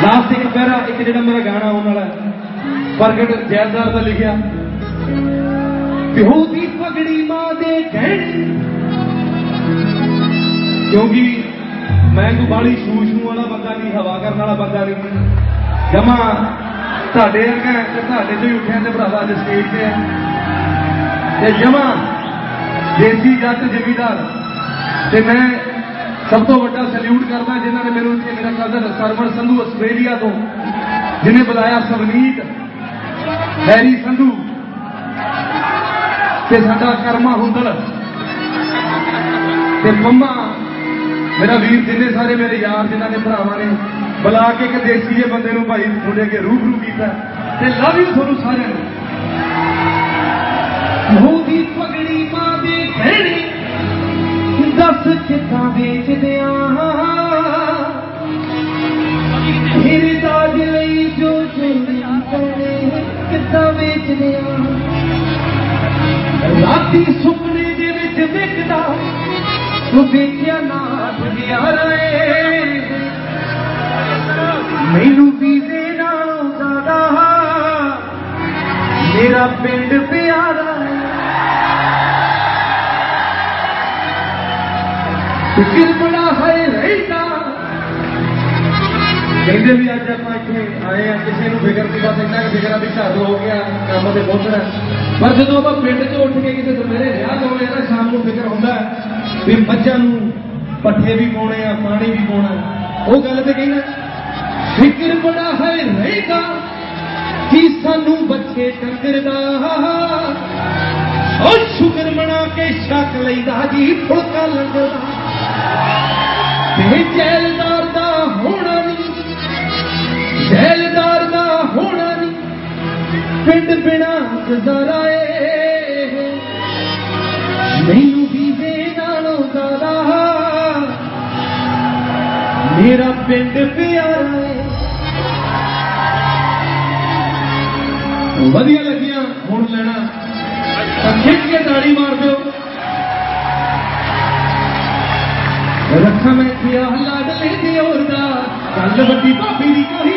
last एक para एक जो मेरा गाना आने वाला प्रगट जैलदार का लिखा प्यो दी पगड़ी मां दे गहने क्योंकि मैं कोई बाली छू छू वाला बंदा नहीं हवा करने वाला बंदा नहीं जमा ਤੁਹਾਡੇ ਵਰਗਾ ਤੇ ਤੁਹਾਡੇ ਤੋਂ ਹੀ ਉੱਠਿਆ ਤੇ ਭਰਾਵਾ ਅੱਜ ਸਟੇਜ ਤੇ ਤੇ ਜਮਾ ਦੇਸੀ ਜੱਟ ਜ਼ਿਮੀਦਾਰ ਤੇ ਮੈਂ ਸਭ ਤੋਂ ਵੱਡਾ ਸੈਲੂਟ ਕਰਦਾ ਜਿਨ੍ਹਾਂ ਨੇ ਮੈਨੂੰ ਇੱਥੇ ਮੇਰਾ ਕਜ਼ਨ ਸਰਵਣ ਸੰਧੂ ਆਸਟ੍ਰੇਲੀਆ ਤੋਂ ਜਿਹਨੇ ਬੁਲਾਇਆ ਸਵਨੀਤ ਹੈਰੀ ਸੰਧੂ ਤੇ ਸਾਡਾ ਕਰਮਾ ਹੁੰਦਲ ਤੇ ਮੰਮਾ मेरा वीर जिन्ने सारे मेरे यार जिन्हों ने भरावां ने बुला के एक देसी जे बंदे भाई थोड़े अगे रूबरू किया ते लव यू थोनू सारे होदी पगड़ी मां दे गहने दस कितां बेच दियां मेरे दाज लई जो चोरी करे कितां बेच दियां राती सुपने दे विच विकदा तू देखिया ना दुनियारा मैनू वीजे नालों ज़्यादा मेरा पिंड प्यारा फिर बड़ा है रहता कहते भी अज आप इतने आए हैं किसी को फिक्र नहीं बस इतना फिक्र भी घर हो गया काम से पहुंचना पर जो आप पिंड च उठ के किसी सवेरे रिहा होने ना शाम को फिक्र होंगे भी मझां नूं पट्ठे भी पाने आ पानी भी पाना वो गल तो कहना फिक्र बड़ा है रहेगा कि सानू बच्चे डंगर दा और शुगर मना के छक लईदा जी फुलका लंगर ते जैलदार दा होना नहीं जैलदार दा होना नहीं पिंड बिना गुजारा मैनू वीजे नालों ज़्यादा मेरा पिंड प्यारा वधिया लगिया हुण लेना खिच के ताड़ी मार दो रखा मैं ख्याल लाडले दी औरदा गल वड्डी भाभी दी कोई